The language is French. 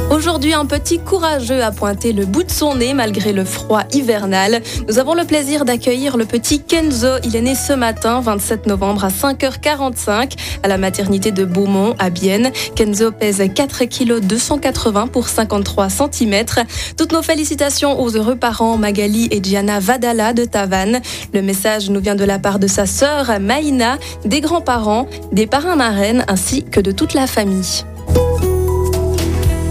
Aujourd'hui, un petit courageux a pointé le bout de son nez malgré le froid hivernal. Nous avons le plaisir d'accueillir le petit Kenzo. Il est né ce matin, 27 novembre à 5h45 à la maternité de Beaumont à Bienne. Kenzo pèse 4 kg 280 pour 53 cm. Toutes nos félicitations aux heureux parents Magali et Gianna Vadala de Tavannes. Le message nous vient de la part de sa sœur Maïna, des grands-parents, des parrains-marraines ainsi que de toute la famille.